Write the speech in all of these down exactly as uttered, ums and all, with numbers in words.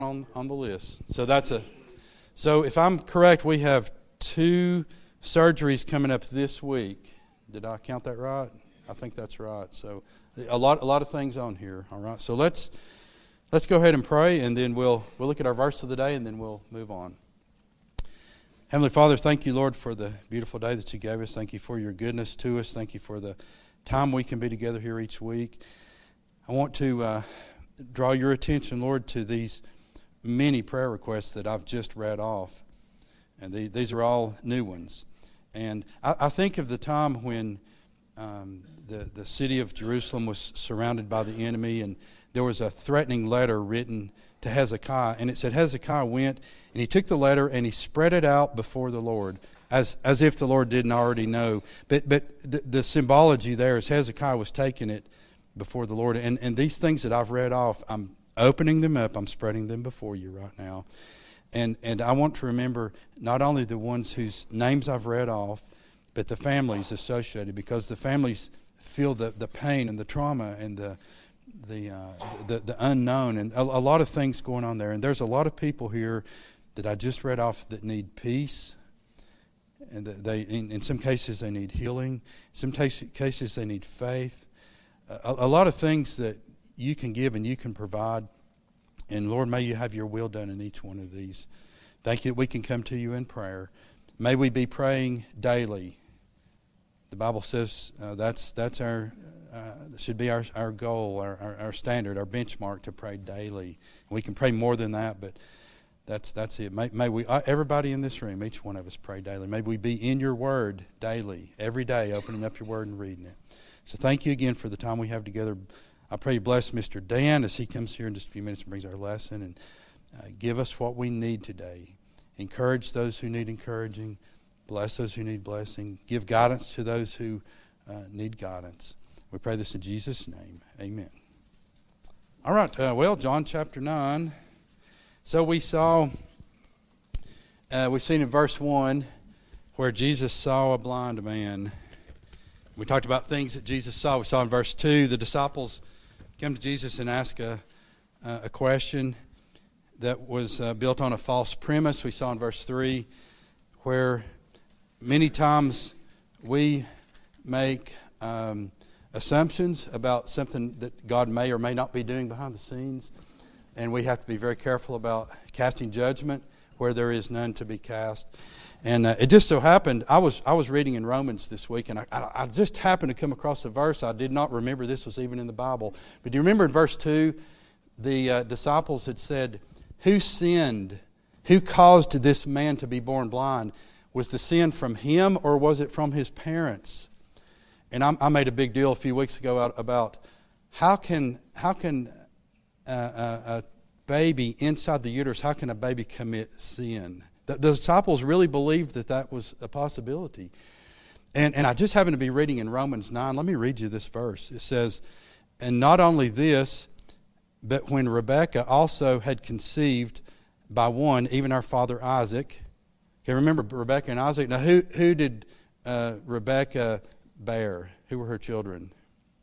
on, on the list. So that's a. So if I'm correct, we have two surgeries coming up this week. Did I count that right? I think that's right. So a lot a lot of things on here. All right. So let's let's go ahead and pray, and then we'll we'll look at our verse of the day, and then we'll move on. Heavenly Father, thank you, Lord, for the beautiful day that you gave us. Thank you for your goodness to us. Thank you for the time we can be together here each week. I want to uh, draw your attention, Lord, to these many prayer requests that I've just read off. And the, these are all new ones. And I, I think of the time when um, the, the city of Jerusalem was surrounded by the enemy, and there was a threatening letter written to Hezekiah. And it said Hezekiah went, and he took the letter, and he spread it out before the Lord, as as if the Lord didn't already know. But but the, the symbology there is Hezekiah was taking it before the Lord. And, and these things that I've read off, I'm opening them up, I'm spreading them before you right now. And and I want to remember not only the ones whose names I've read off, but the families associated, because the families feel the, the pain and the trauma and the the uh, the, the unknown, and a, a lot of things going on there. And there's a lot of people here that I just read off that need peace, and that they in, in some cases they need healing, in some cases they need faith. A, a lot of things that you can give and you can provide. And Lord, may you have your will done in each one of these. Thank you that we can come to you in prayer. May we be praying daily. The Bible says uh, that's that's our uh, should be our our goal, our, our our standard, our benchmark, to pray daily. We can pray more than that, but that's that's it. May, may we uh, everybody in this room, each one of us, pray daily. May we be in your Word daily, every day, opening up your Word and reading it. So thank you again for the time we have together. I pray you bless Mister Dan as he comes here in just a few minutes and brings our lesson, and uh, give us what we need today. Encourage those who need encouraging. Bless those who need blessing. Give guidance to those who uh, need guidance. We pray this in Jesus' name. Amen. All right. Uh, well, John chapter nine. So we saw, uh, we've seen in verse one where Jesus saw a blind man. We talked about things that Jesus saw. We saw in verse two the disciples come to Jesus and ask a, uh, a question that was uh, built on a false premise. We saw in verse three where many times we make um, assumptions about something that God may or may not be doing behind the scenes, and we have to be very careful about casting judgment where there is none to be cast. And uh, it just so happened, I was I was reading in Romans this week, and I, I, I just happened to come across a verse. I did not remember this was even in the Bible. But do you remember in verse two, the uh, disciples had said, who sinned? Who caused this man to be born blind? Was the sin from him, or was it from his parents? And I, I made a big deal a few weeks ago out, about how can how can a, a, a baby inside the uterus, how can a baby commit sin? The, the disciples really believed that that was a possibility. And, and I just happened to be reading in Romans nine. Let me read you this verse. It says, and not only this, but when Rebekah also had conceived by one, even our father Isaac. Okay, remember Rebekah and Isaac. Now, who who did uh, Rebekah bear? Who were her children?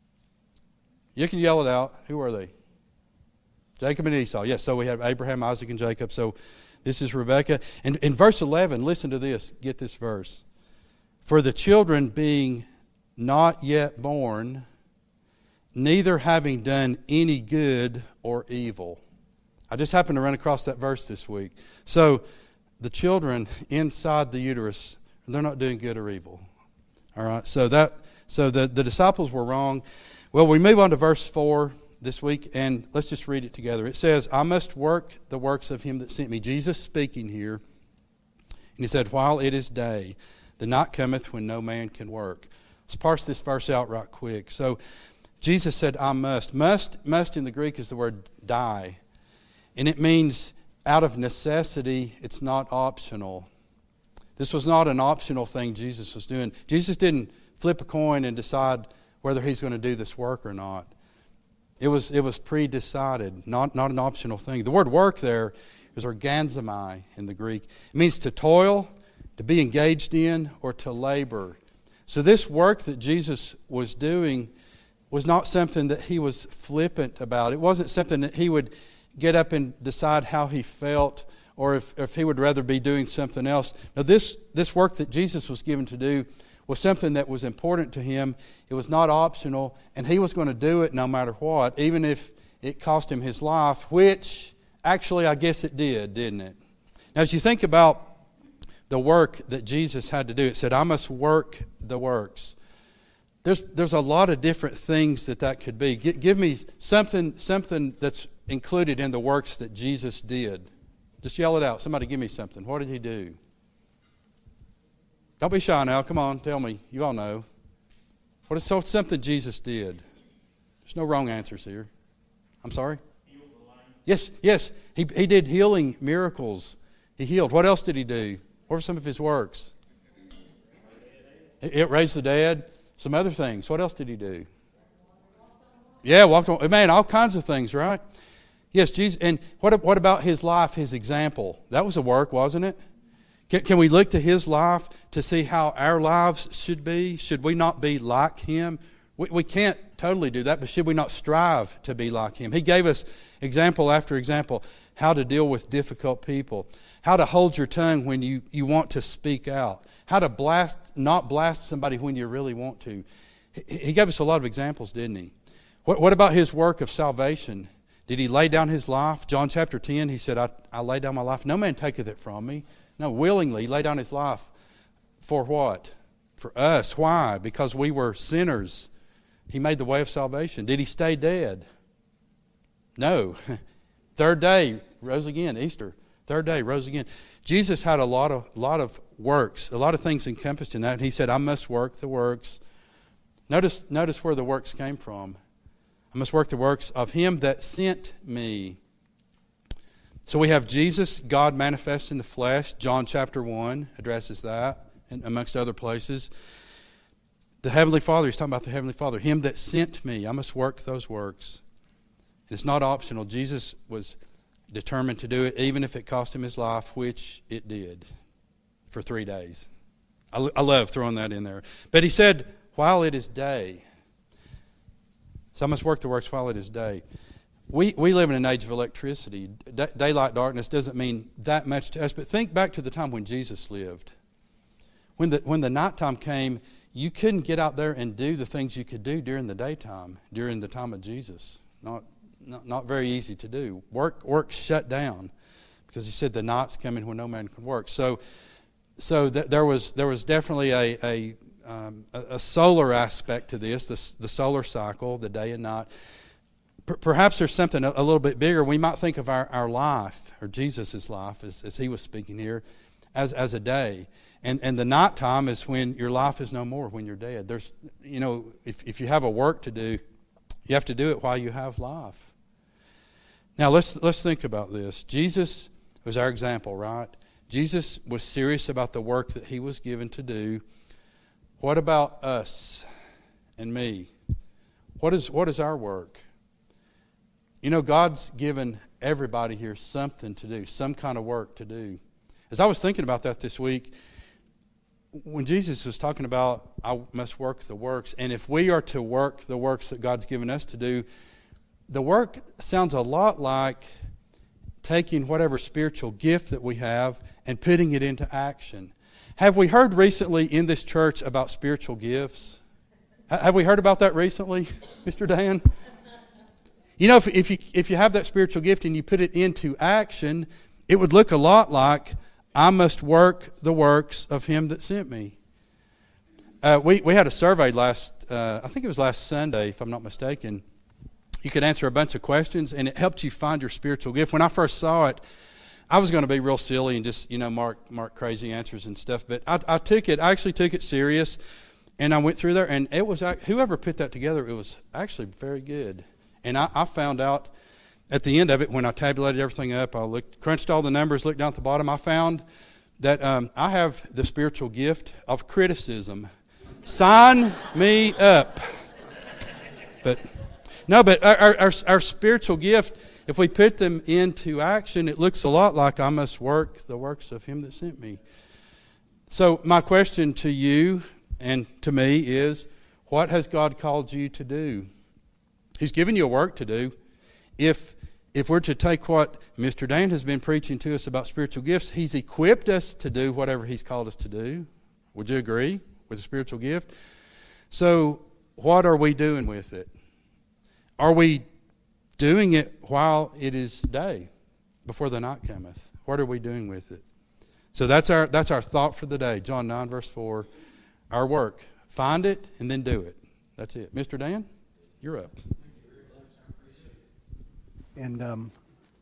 You can yell it out. Who are they? Jacob and Esau. Yes, so we have Abraham, Isaac, and Jacob. So this is Rebekah. And in verse eleven, listen to this. Get this verse. For the children being not yet born, neither having done any good or evil. I just happened to run across that verse this week. So the children inside the uterus, they're not doing good or evil. All right. So that so the, the disciples were wrong. Well, we move on to verse four this week, and let's just read it together. It says, I must work the works of him that sent me. Jesus speaking here. And he said, while it is day, the night cometh when no man can work. Let's parse this verse out right quick. So Jesus said, I must. Must, must in the Greek is the word die. And it means out of necessity, it's not optional. This was not an optional thing Jesus was doing. Jesus didn't flip a coin and decide whether he's going to do this work or not. It was it was pre-decided, not, not an optional thing. The word work there is organzomai in the Greek. It means to toil, to be engaged in, or to labor. So this work that Jesus was doing was not something that he was flippant about. It wasn't something that he would get up and decide how he felt, or if, if he would rather be doing something else. Now, this, this work that Jesus was given to do was something that was important to him. It was not optional, and he was going to do it no matter what, even if it cost him his life, which actually I guess it did, didn't it? Now, as you think about the work that Jesus had to do, it said, I must work the works. There's there's a lot of different things that that could be. Give, give me something something that's included in the works that Jesus did. Just yell it out. Somebody give me something. What did he do? Don't be shy now. Come on, tell me. You all know. What is so something Jesus did? There's no wrong answers here. I'm sorry? Yes, yes. He he did healing miracles. He healed. What else did he do? What were some of his works? It, it raised the dead. Some other things. What else did he do? Yeah, walked on. Man, all kinds of things, right? Yes, Jesus. And what what about his life, his example? That was a work, wasn't it? Can, can we look to his life to see how our lives should be? Should we not be like him? We, we can't totally do that, but should we not strive to be like him? He gave us example after example how to deal with difficult people, how to hold your tongue when you, you want to speak out, how to blast not blast somebody when you really want to. He, he gave us a lot of examples, didn't he? What, what about his work of salvation? Did he lay down his life? John chapter ten, he said, I, I lay down my life. No man taketh it from me. No, willingly lay down his life. For what? For us. Why? Because we were sinners. He made the way of salvation. Did he stay dead? No. Third day, rose again. Easter. Third day, rose again. Jesus had a lot of lot of works, a lot of things encompassed in that. And he said, I must work the works. Notice, notice where the works came from. I must work the works of him that sent me. So we have Jesus, God manifest in the flesh. John chapter one addresses that, and amongst other places. The Heavenly Father, he's talking about the Heavenly Father. Him that sent me, I must work those works. It's not optional. Jesus was determined to do it, even if it cost him his life, which it did, for three days. I, I love throwing that in there. But he said, while it is day. So I must work the works while it is day. We we live in an age of electricity. D- daylight darkness doesn't mean that much to us, but think back to the time when Jesus lived. When the when the nighttime came, you couldn't get out there and do the things you could do during the daytime, during the time of Jesus. Not not, not very easy to do. Work work shut down because he said the night's coming when no man can work. So so th- there was there was definitely a a, um, a a solar aspect to this, the, the solar cycle, the day and night. P- perhaps there's something a, a little bit bigger. We might think of our, our life, or Jesus' life, as, as he was speaking here, as as a day. And and the nighttime is when your life is no more, when you're dead. There's, you know, if, if you have a work to do, you have to do it while you have life. Now let's let's think about this. Jesus was our example, right? Jesus was serious about the work that he was given to do. What about us and me? What is what is our work? You know, God's given everybody here something to do, some kind of work to do. As I was thinking about that this week, when Jesus was talking about, I must work the works, and if we are to work the works that God's given us to do, the work sounds a lot like taking whatever spiritual gift that we have and putting it into action. Have we heard recently in this church about spiritual gifts? Have we heard about that recently, Mister Dan? You know, if, if you if you have that spiritual gift and you put it into action, it would look a lot like, I must work the works of him that sent me. Uh, we, we had a survey last, uh, I think it was last Sunday, if I'm not mistaken. You could answer a bunch of questions, and it helped you find your spiritual gift. When I first saw it, I was going to be real silly and just, you know, mark mark crazy answers and stuff. But I, I took it, I actually took it serious, and I went through there, and it was, whoever put that together, it was actually very good. And I, I found out at the end of it, when I tabulated everything up, I looked, crunched all the numbers, looked down at the bottom, I found that um, I have the spiritual gift of criticism. Sign me up. But no, but our, our, our spiritual gift, if we put them into action, it looks a lot like, I must work the works of him that sent me. So my question to you and to me is, what has God called you to do? He's given you a work to do. If if we're to take what Mister Dan has been preaching to us about spiritual gifts, he's equipped us to do whatever he's called us to do. Would you agree with a spiritual gift? So what are we doing with it? Are we doing it while it is day, before the night cometh? What are we doing with it? So that's our that's our thought for the day. John nine, verse four. Our work. Find it and then do it. That's it. Mister Dan, you're up. And um,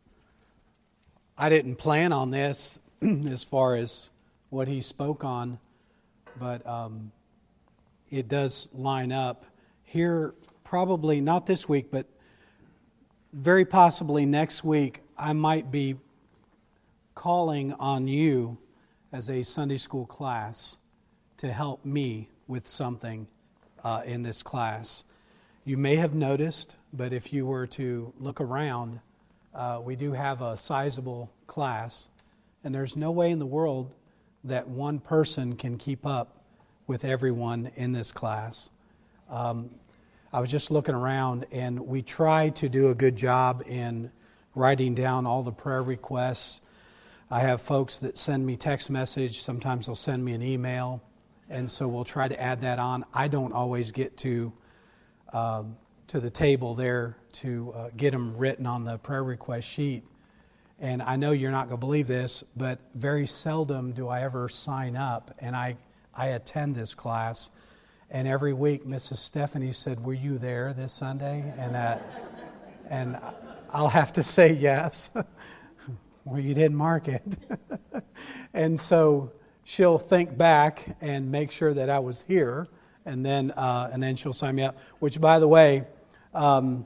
I didn't plan on this as far as what he spoke on, but um, it does line up. Here, probably not this week, but very possibly next week, I might be calling on you as a Sunday school class to help me with something uh, in this class. You may have noticed, but if you were to look around, uh, we do have a sizable class, and there's no way in the world that one person can keep up with everyone in this class. Um, I was just looking around, and we try to do a good job in writing down all the prayer requests. I have folks that send me text message. Sometimes they'll send me an email, and so we'll try to add that on. I don't always get to um, to the table there to uh, get them written on the prayer request sheet. And I know you're not going to believe this, but very seldom do I ever sign up, and I, I attend this class. And every week, Missus Stephanie said, "Were you there this Sunday?" And uh, and I'll have to say yes. Well, you didn't mark it. And so she'll think back and make sure that I was here, and then uh, and then she'll sign me up. Which, by the way, um,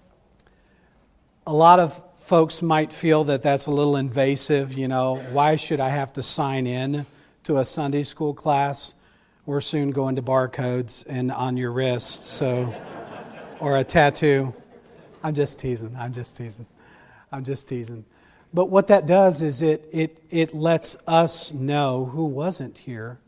a lot of folks might feel that that's a little invasive. You know, why should I have to sign in to a Sunday school class? We're soon going to barcodes and on your wrist, so, or a tattoo. I'm just teasing. I'm just teasing. I'm just teasing. But what that does is it it it lets us know who wasn't here,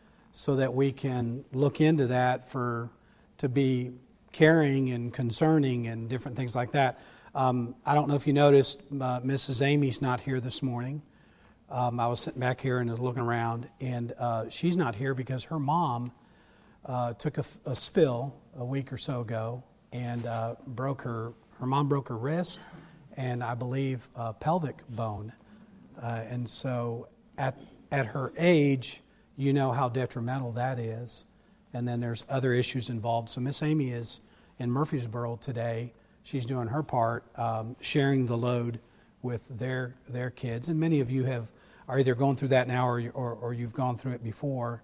so that we can look into that for to be caring and concerning and different things like that. Um, I don't know if you noticed, uh, Missus Amy's not here this morning. Um, I was sitting back here and was looking around, and uh, she's not here because her mom uh, took a, a spill a week or so ago and uh, broke her. Her mom broke her wrist, and I believe a pelvic bone. Uh, and so, at at her age, you know how detrimental that is. And then there's other issues involved. So Miss Amy is in Murfreesboro today. She's doing her part, um, sharing the load with their their kids, and many of you have are either going through that now or, or, or you've gone through it before.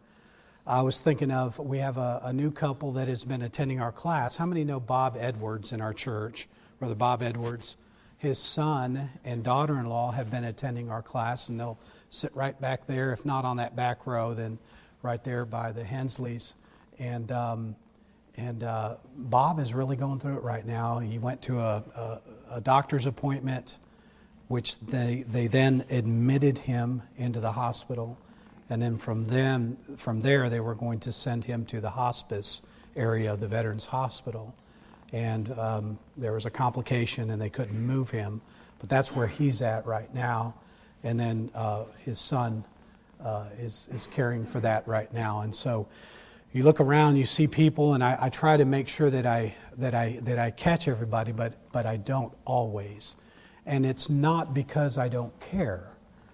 I was thinking of, we have a, a new couple that has been attending our class. How many know Bob Edwards in our church? Brother Bob Edwards. His son and daughter-in-law have been attending our class, and they'll sit right back there, if not on that back row, then right there by the Hensleys. And um, and uh, Bob is really going through it right now. He went to a, a, a doctor's appointment, which they they then admitted him into the hospital, and then from them from there they were going to send him to the hospice area of the Veterans Hospital, and um, there was a complication and they couldn't move him, but that's where he's at right now, and then uh, his son uh, is is caring for that right now, and so you look around, you see people, and I, I try to make sure that I that I that I catch everybody, but but I don't always. And it's not because I don't care.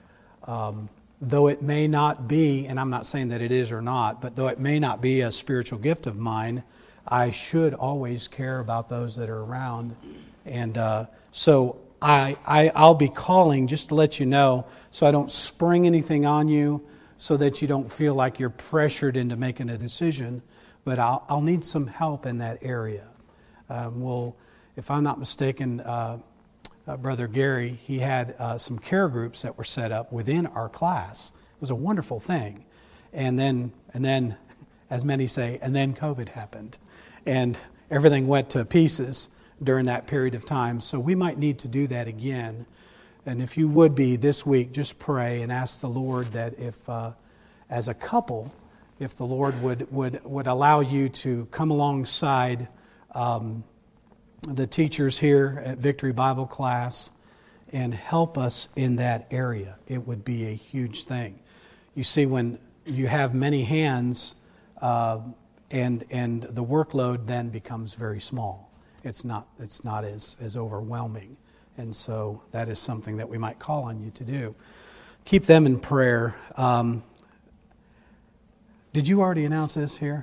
Um, though it may not be, and I'm not saying that it is or not, but though it may not be a spiritual gift of mine, I should always care about those that are around. And uh, so I, I, I'll be calling just to let you know, so I don't spring anything on you, so that you don't feel like you're pressured into making a decision. But I'll, I'll need some help in that area. Um, well, if I'm not mistaken, uh, Uh, Brother Gary, he had uh, some care groups that were set up within our class. It was a wonderful thing. And then, and then, as many say, and then COVID happened. And everything went to pieces during that period of time. So we might need to do that again. And if you would be this week, just pray and ask the Lord that if, uh, as a couple, if the Lord would, would, would allow you to come alongside um, the teachers here at Victory Bible Class and help us in that area. It would be a huge thing. You see, when you have many hands, uh, and and the workload then becomes very small. It's not it's not as, as overwhelming. And so that is something that we might call on you to do. Keep them in prayer. Um, did you already announce this here?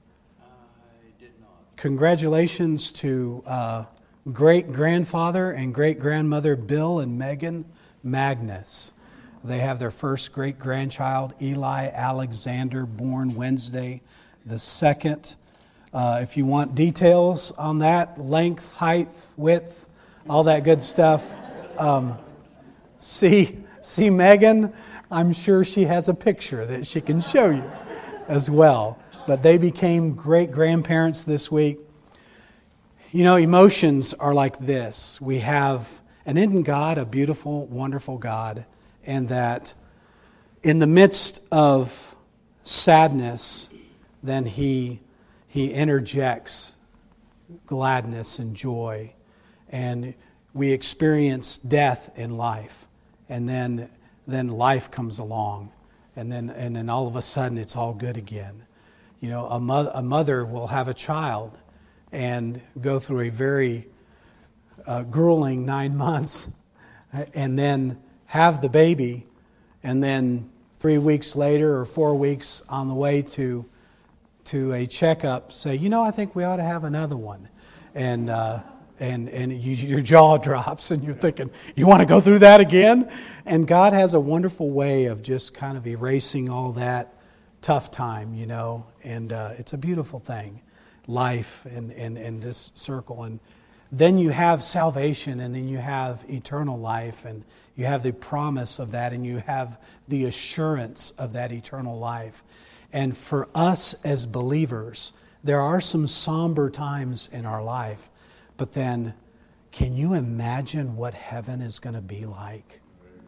I did not. Congratulations to uh, great-grandfather and great-grandmother Bill and Megan Magnus. They have their first great-grandchild, Eli Alexander, born Wednesday the second. Uh, if you want details on that, length, height, width, all that good stuff, um, see, see Megan. I'm sure she has a picture that she can show you as well. But they became great-grandparents this week. You know, emotions are like this. We have, and isn't God a beautiful, wonderful God? And that in the midst of sadness, then He He interjects gladness and joy. And we experience death in life. And then then life comes along. And then and then all of a sudden it's all good again. You know, a mother, a mother will have a child and go through a very uh, grueling nine months and then have the baby, and then three weeks later or four weeks on the way to to a checkup say, you know, I think we ought to have another one. And uh, and and you, your jaw drops and you're thinking, you want to go through that again? And God has a wonderful way of just kind of erasing all that tough time, you know, and uh, it's a beautiful thing, life and, and, and this circle. And then you have salvation, and then you have eternal life, and you have the promise of that, and you have the assurance of that eternal life. And for us as believers, there are some somber times in our life, but then can you imagine what heaven is going to be like?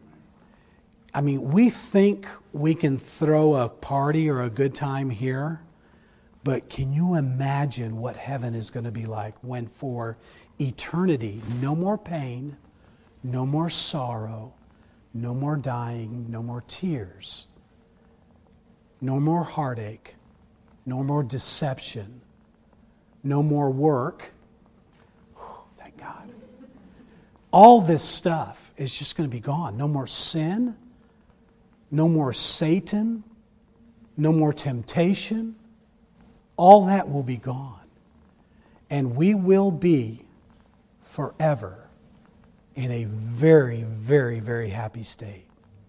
I mean, we think we can throw a party or a good time here, but can you imagine what heaven is going to be like when for eternity, no more pain, no more sorrow, no more dying, no more tears, no more heartache, no more deception, no more work. Whew, thank God. All this stuff is just going to be gone. No more sin, no more Satan, no more temptation. All that will be gone. And we will be forever in a very, very, very happy state.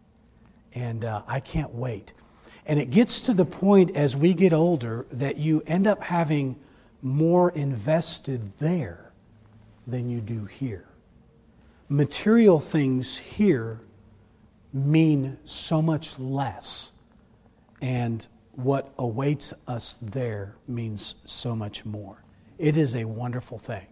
And uh, I can't wait. And it gets to the point as we get older that you end up having more invested there than you do here. Material things here mean so much less, and what awaits us there means so much more. It is a wonderful thing.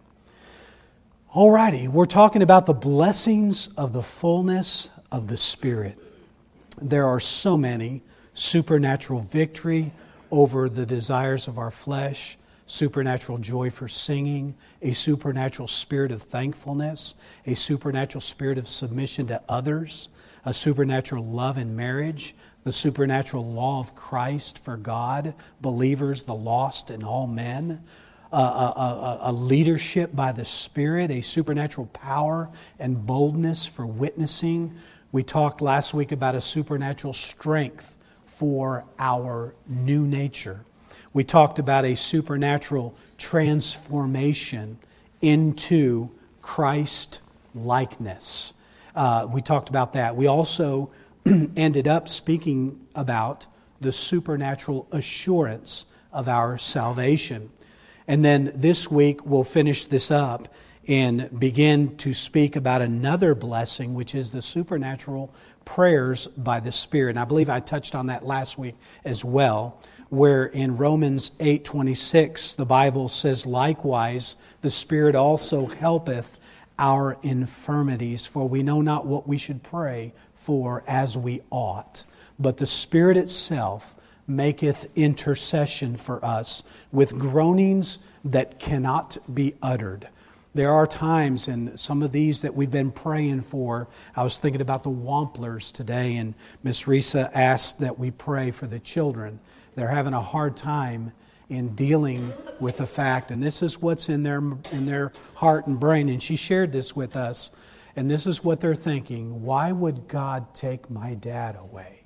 Alrighty, we're talking about the blessings of the fullness of the Spirit. There are so many. Supernatural victory over the desires of our flesh, supernatural joy for singing, a supernatural spirit of thankfulness, a supernatural spirit of submission to others, a supernatural love in marriage, the supernatural law of Christ for God, believers, the lost, and all men, a, a, a, a leadership by the Spirit, a supernatural power and boldness for witnessing. We talked last week about a supernatural strength for our new nature. We talked about a supernatural transformation into Christ likeness. Uh, we talked about that. We also ended up speaking about the supernatural assurance of our salvation. And then this week we'll finish this up and begin to speak about another blessing, which is the supernatural prayers by the Spirit. And I believe I touched on that last week as well, where in Romans eight twenty-six, the Bible says, likewise, the Spirit also helpeth our infirmities, for we know not what we should pray for as we ought. But the Spirit itself maketh intercession for us with groanings that cannot be uttered. There are times, and some of these that we've been praying for. I was thinking about the Wamplers today, and Miss Risa asked that we pray for the children. They're having a hard time in dealing with the fact, and this is what's in their in their heart and brain, and she shared this with us, and this is what they're thinking: why would God take my dad away?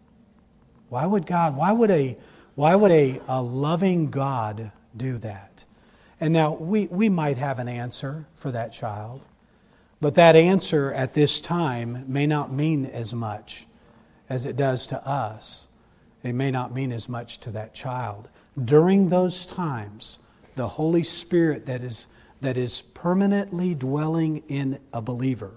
Why would God, why would a why would a, a loving God do that? And now we, we might have an answer for that child, but that answer at this time may not mean as much as it does to us. It may not mean as much to that child. During those times, the Holy Spirit that is that is permanently dwelling in a believer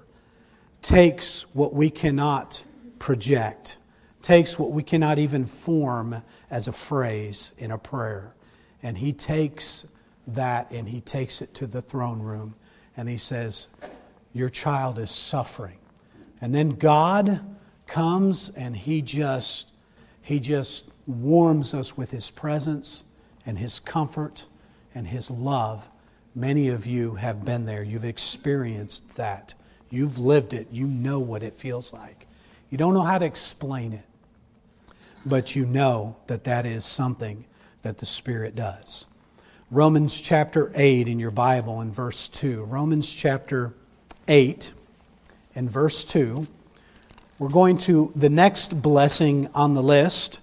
takes what we cannot project, takes what we cannot even form as a phrase in a prayer, and He takes that and He takes it to the throne room and He says, your child is suffering. And then God comes and He just He just warms us with His presence and His comfort and His love. Many of you have been there. You've experienced that. You've lived it. You know what it feels like. You don't know how to explain it, but you know that that is something that the Spirit does. Romans chapter eight in your Bible in verse two. Romans chapter eight and verse two. We're going to the next blessing on the list,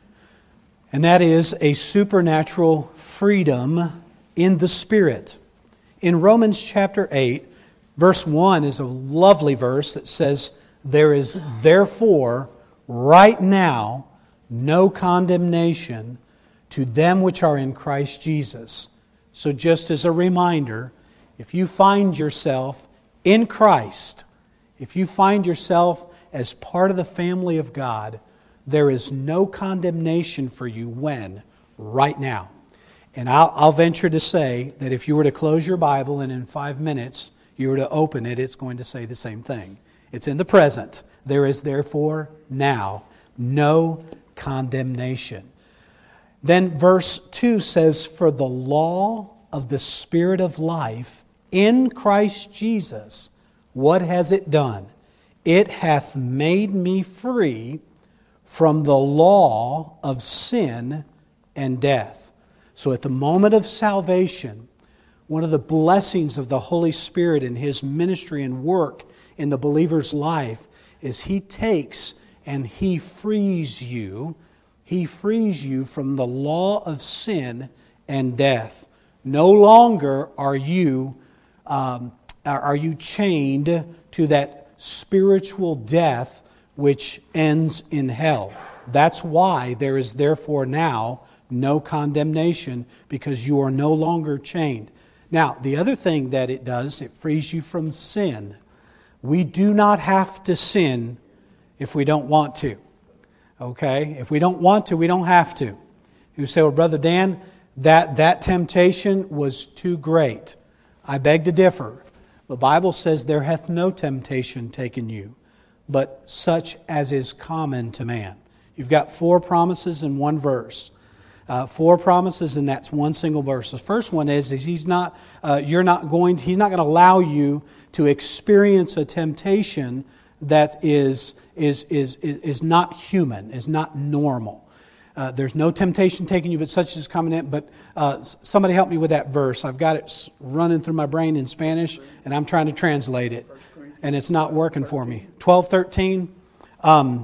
and that is a supernatural freedom in the Spirit. In Romans chapter eight, verse one is a lovely verse that says, there is therefore right now no condemnation to them which are in Christ Jesus. So just as a reminder, if you find yourself in Christ, if you find yourself as part of the family of God, there is no condemnation for you when? Right now. And I'll, I'll venture to say that if you were to close your Bible and in five minutes you were to open it, it's going to say the same thing. It's in the present. There is therefore now no condemnation. Then verse two says, for the law of the Spirit of life in Christ Jesus, what has it done? It hath made me free from the law of sin and death. So at the moment of salvation, one of the blessings of the Holy Spirit in His ministry and work in the believer's life is He takes and He frees you He frees you from the law of sin and death. No longer are you um, are you chained to that spiritual death which ends in hell. That's why there is therefore now no condemnation, because you are no longer chained. Now, the other thing that it does, it frees you from sin. We do not have to sin if we don't want to. Okay? If we don't want to, we don't have to. You say, well, Brother Dan, that, that temptation was too great. I beg to differ. The Bible says, there hath no temptation taken you, but such as is common to man. You've got four promises in one verse. Uh, four promises, and that's one single verse. The first one is, is he's not, uh, you're not going, he's not going to allow you to experience a temptation that is is is is not human, is not normal. Uh, there's no temptation taking you, but such as coming in. But uh, somebody help me with that verse. I've got it running through my brain in Spanish, and I'm trying to translate it, and it's not working for me. twelve thirteen Um,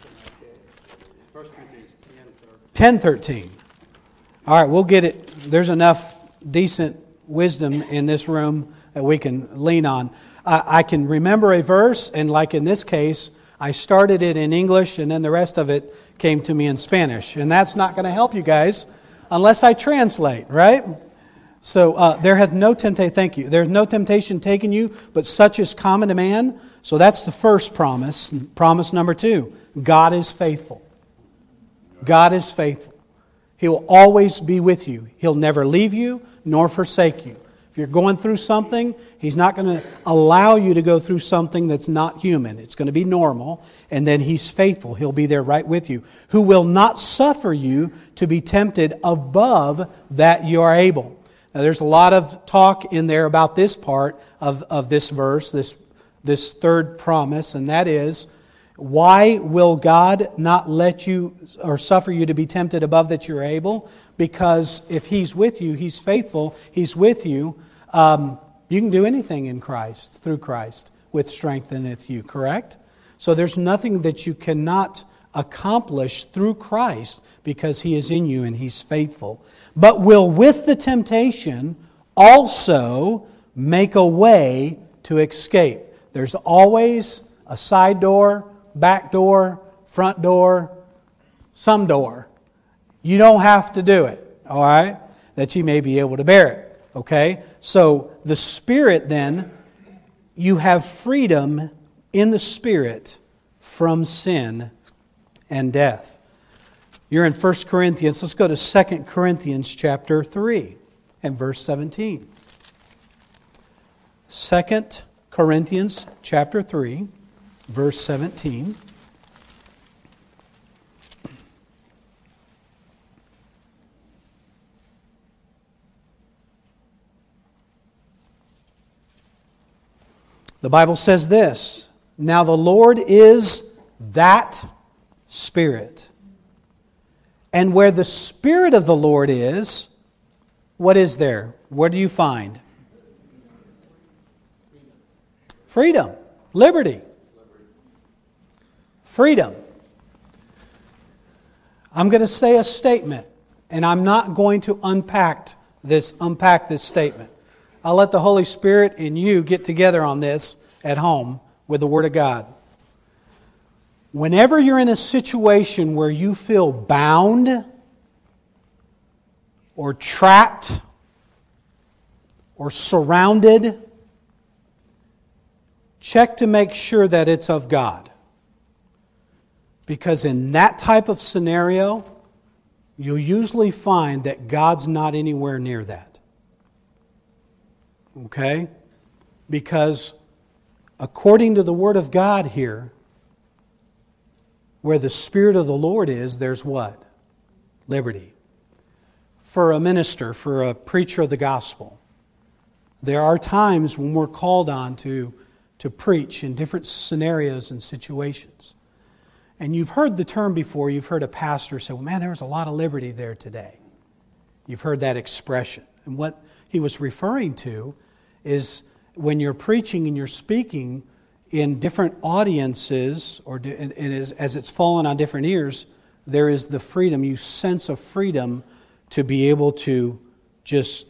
ten thirteen All right, we'll get it. There's enough decent wisdom in this room that we can lean on. I, I can remember a verse, and like in this case, I started it in English, and then the rest of it came to me in Spanish. And that's not going to help you guys unless I translate, right? So uh, there hath no temptation, thank you. There's no temptation taken you, but such is common to man. So that's the first promise. Promise number two, God is faithful. God is faithful. He will always be with you. He'll never leave you nor forsake you. If you're going through something, He's not going to allow you to go through something that's not human. It's going to be normal, and then He's faithful. He'll be there right with you. Who will not suffer you to be tempted above that you are able. Now Now, there's a lot of talk in there about this part of, of this verse, this, this third promise, and that is, why will God not let you or suffer you to be tempted above that you're able? Because if He's with you, He's faithful, He's with you, um, you can do anything in Christ, through Christ, with strengtheneth you, correct? So there's nothing that you cannot accomplish through Christ because He is in you and He's faithful. But will with the temptation also make a way to escape. There's always a side door, back door, front door, some door. You don't have to do it, all right? That you may be able to bear it, okay? So the Spirit then, you have freedom in the Spirit from sin and death. You're in First Corinthians. Let's go to Second Corinthians chapter three and verse seventeen. Second Corinthians chapter three, verse seventeen. The Bible says this, "Now the Lord is that Spirit. And where the Spirit of the Lord is, what is there? What do you find? Freedom. Liberty. Freedom." I'm going to say a statement, and I'm not going to unpack this, unpack this statement. I'll let the Holy Spirit and you get together on this at home with the Word of God. Whenever you're in a situation where you feel bound or trapped or surrounded, check to make sure that it's of God. Because in that type of scenario, you'll usually find that God's not anywhere near that. Okay? Because according to the Word of God here, where the Spirit of the Lord is, there's what? Liberty. For a minister, for a preacher of the gospel, there are times when we're called on to, to preach in different scenarios and situations. And you've heard the term before, you've heard a pastor say, well, man, there was a lot of liberty there today. You've heard that expression. And what he was referring to is when you're preaching and you're speaking in different audiences, or and as, as it's fallen on different ears, there is the freedom, you sense a freedom to be able to just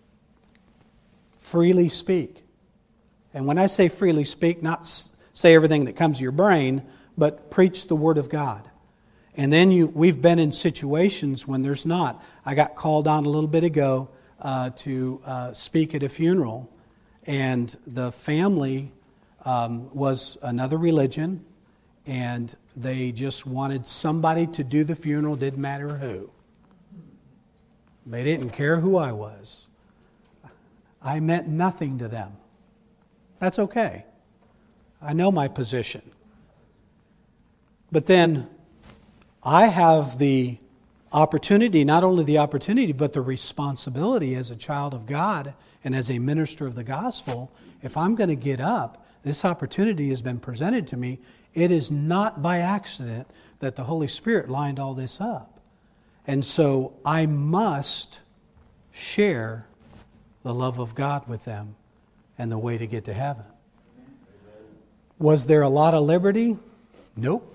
freely speak. And when I say freely speak, not say everything that comes to your brain, but preach the Word of God. And then you, we've been in situations when there's not. I got called on a little bit ago uh, to uh, speak at a funeral, and the family Um, was another religion, and they just wanted somebody to do the funeral, didn't matter who. They didn't care who I was. I meant nothing to them. That's okay. I know my position. But then I have the opportunity, not only the opportunity, but the responsibility as a child of God and as a minister of the gospel. If I'm going to get up, this opportunity has been presented to me. It is not by accident that the Holy Spirit lined all this up. And so I must share the love of God with them and the way to get to heaven. Was there a lot of liberty? Nope.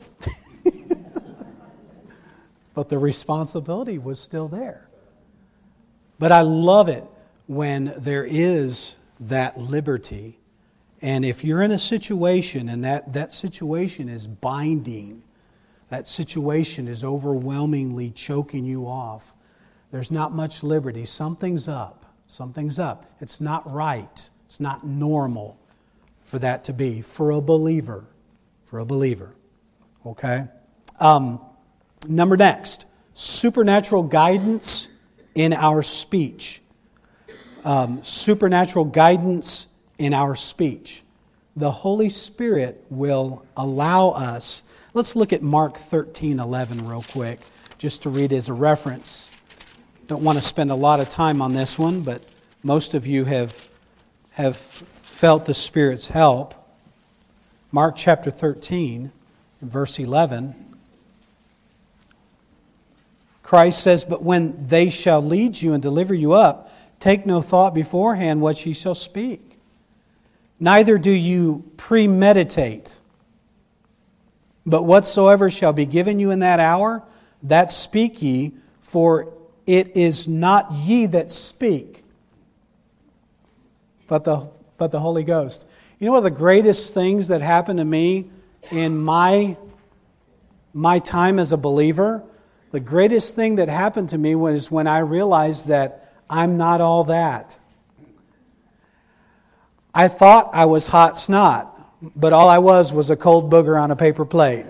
But the responsibility was still there. But I love it when there is that liberty. And if you're in a situation and that, that situation is binding, that situation is overwhelmingly choking you off, there's not much liberty. Something's up. Something's up. It's not right. It's not normal for that to be for a believer. For a believer. Okay? Um, number next, supernatural guidance in our speech. Um, supernatural guidance in our speech. The Holy Spirit will allow us. Let's look at Mark thirteen eleven real quick, just to read as a reference. Don't want to spend a lot of time on this one, but most of you have, have felt the Spirit's help. Mark chapter thirteen, verse eleven. Christ says, "But when they shall lead you and deliver you up, take no thought beforehand what ye shall speak. Neither do you premeditate. But whatsoever shall be given you in that hour, that speak ye, for it is not ye that speak, but the, but the Holy Ghost." You know one of the greatest things that happened to me in my, my time as a believer? The greatest thing that happened to me was when I realized that I'm not all that. I thought I was hot snot, but all I was was a cold booger on a paper plate.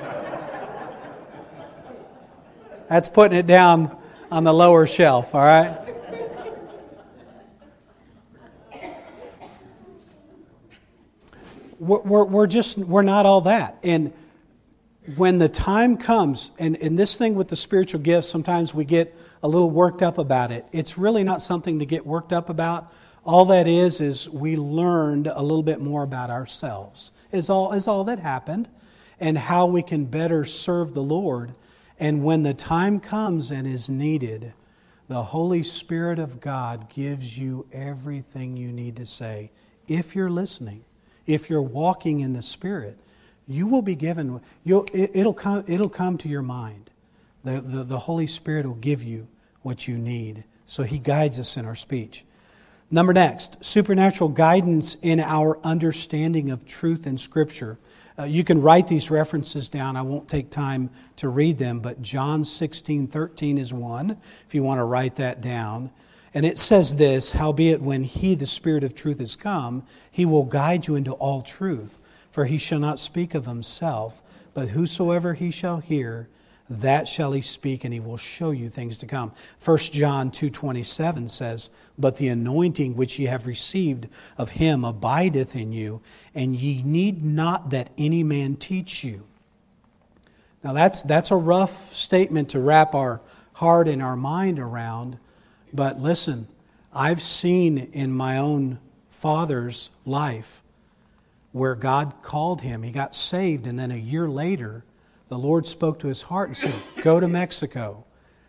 That's putting it down on the lower shelf, all right? We're, we're, we're just, we're not all that. And when the time comes, and, and this thing with the spiritual gifts, sometimes we get a little worked up about it. It's really not something to get worked up about. All that is, is we learned a little bit more about ourselves, is all, is all that happened, and how we can better serve the Lord. And when the time comes and is needed, the Holy Spirit of God gives you everything you need to say. If you're listening, if you're walking in the Spirit, you will be given, you'll, it, it'll come, it'll come to your mind. The, the, the Holy Spirit will give you what you need. So He guides us in our speech. Number next, supernatural guidance in our understanding of truth in Scripture. Uh, you can write these references down. I won't take time to read them, but John sixteen thirteen is one, if you want to write that down. And it says this, "Howbeit when He, the Spirit of truth, is come, He will guide you into all truth. For He shall not speak of Himself, but whosoever He shall hear, that shall He speak, and He will show you things to come." First John two twenty-seven says, "But the anointing which ye have received of Him abideth in you, and ye need not that any man teach you." Now that's, that's a rough statement to wrap our heart and our mind around. But listen, I've seen in my own father's life where God called him. He got saved, and then a year later, the Lord spoke to his heart and said, "Go to Mexico."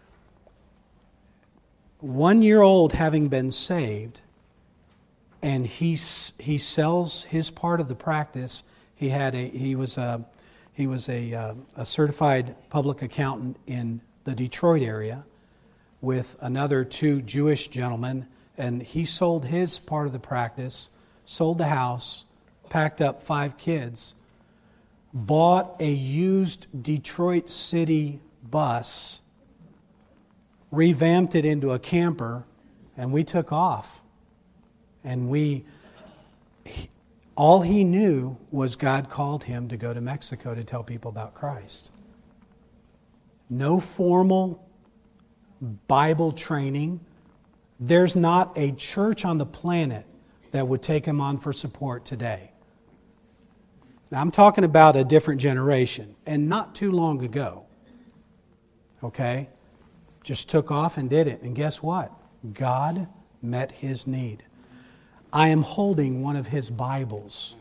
One year old, having been saved, and he he sells his part of the practice. He had a he was a he was a uh, a certified public accountant in the Detroit area with another two Jewish gentlemen, and he sold his part of the practice, sold the house, packed up five kids, bought a used Detroit City bus, revamped it into a camper, and we took off. And we, he, all he knew was God called him to go to Mexico to tell people about Christ. No formal Bible training. There's not a church on the planet that would take him on for support today. Now, I'm talking about a different generation, and not too long ago. Okay? Just took off and did it. And guess what? God met his need. I am holding one of his Bibles.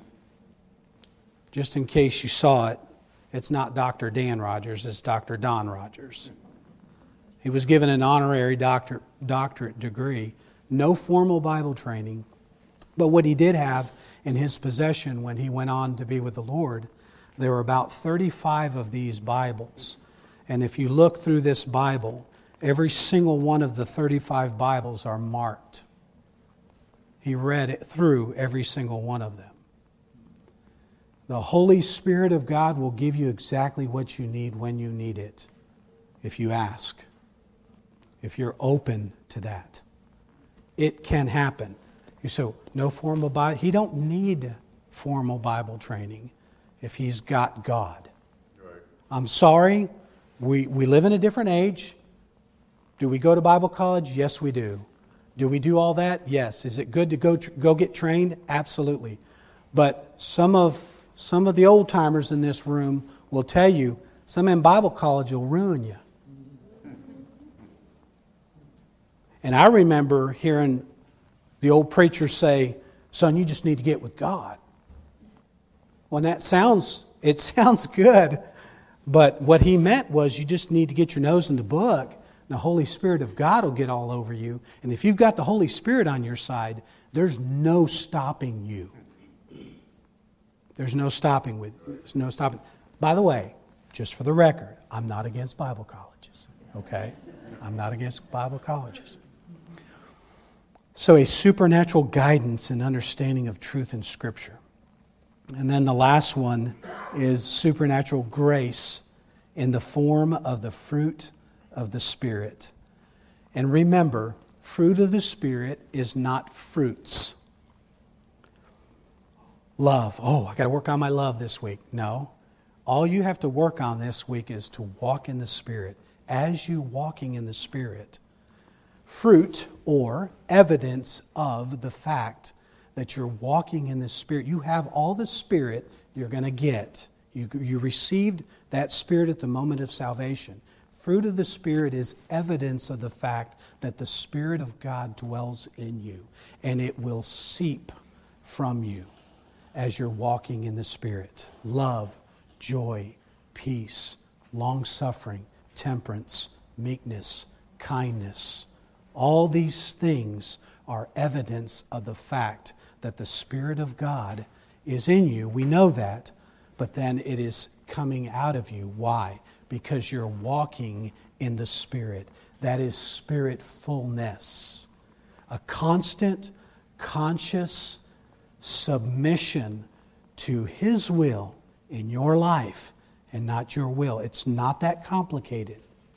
Just in case you saw it, it's not Doctor Dan Rogers, it's Doctor Don Rogers. He was given an honorary doctor, doctorate degree, no formal Bible training. But what he did have in his possession when he went on to be with the Lord, there were about thirty-five of these Bibles. And if you look through this Bible, every single one of the thirty-five Bibles are marked. He read it through every single one of them. The Holy Spirit of God will give you exactly what you need when you need it, if you ask, if you're open to that. It can happen. So, no formal Bible. He don't need formal Bible training if he's got God. Right. I'm sorry, we, we live in a different age. Do we go to Bible college? Yes, we do. Do we do all that? Yes. Is it good to go go get trained? Absolutely. But some of some of the old timers in this room will tell you some in Bible college will ruin you. And I remember hearing The old preachers say, son, you just need to get with God. Well, that sounds, it sounds good, but what he meant was you just need to get your nose in the book, and the Holy Spirit of God will get all over you. And if you've got the Holy Spirit on your side, there's no stopping you. There's no stopping with, there's no stopping. By the way, just for the record, I'm not against Bible colleges, okay? I'm not against Bible colleges. So a supernatural guidance and understanding of truth in Scripture. And then the last one is supernatural grace in the form of the fruit of the Spirit. And remember, fruit of the Spirit is not fruits. Love. Oh, I got to work on my love this week. No. All you have to work on this week is to walk in the Spirit. As you walking in the Spirit, fruit or evidence of the fact that you're walking in the Spirit. You have all the Spirit you're going to get. You, you received that Spirit at the moment of salvation. Fruit of the Spirit is evidence of the fact that the Spirit of God dwells in you, and it will seep from you as you're walking in the Spirit. Love, joy, peace, long-suffering, temperance, meekness, kindness. All these things are evidence of the fact that the Spirit of God is in you. We know that, but then it is coming out of you. Why? Because you're walking in the Spirit. That is Spirit-fullness. A constant, conscious submission to His will in your life and not your will. It's not that complicated.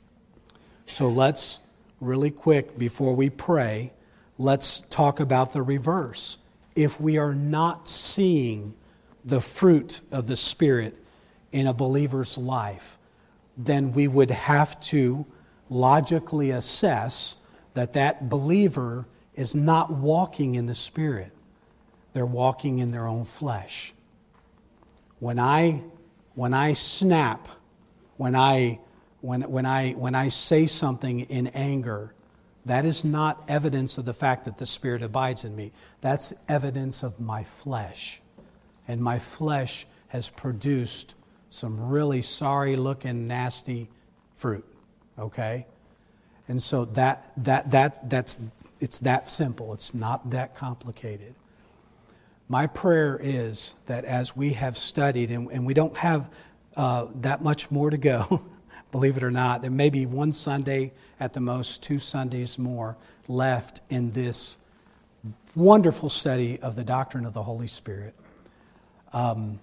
So let's, really quick, before we pray, let's talk about the reverse. If we are not seeing the fruit of the Spirit in a believer's life, then we would have to logically assess that that believer is not walking in the Spirit. They're walking in their own flesh. When I, when I snap, when I, when, when I, when I say something in anger, that is not evidence of the fact that the Spirit abides in me. That's evidence of my flesh. And my flesh has produced some really sorry-looking, nasty fruit. Okay? And so that that that that's it's that simple. It's not that complicated. My prayer is that as we have studied, and, and we don't have uh, that much more to go, believe it or not, there may be one Sunday, at the most two Sundays more, left in this wonderful study of the doctrine of the Holy Spirit. Um,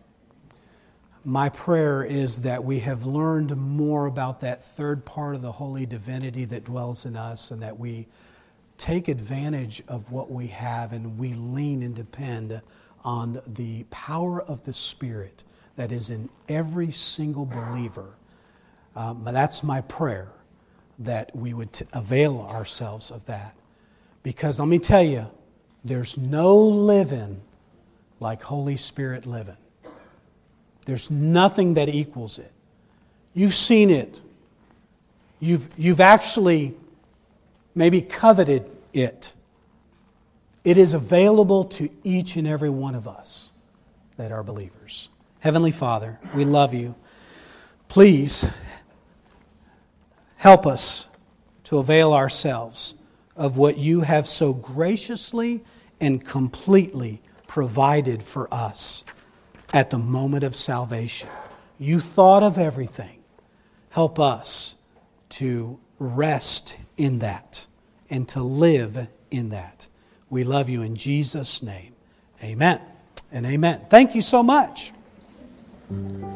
my prayer is that we have learned more about that third part of the holy divinity that dwells in us, and that we take advantage of what we have, and we lean and depend on the power of the Spirit that is in every single believer. Um, that's my prayer, that we would t- avail ourselves of that. Because let me tell you, there's no living like Holy Spirit living. There's nothing that equals it. You've seen it. You've, you've actually maybe coveted it. It is available to each and every one of us that are believers. Heavenly Father, we love you. Please help us to avail ourselves of what you have so graciously and completely provided for us at the moment of salvation. You thought of everything. Help us to rest in that and to live in that. We love you in Jesus' name. Amen and amen. Thank you so much.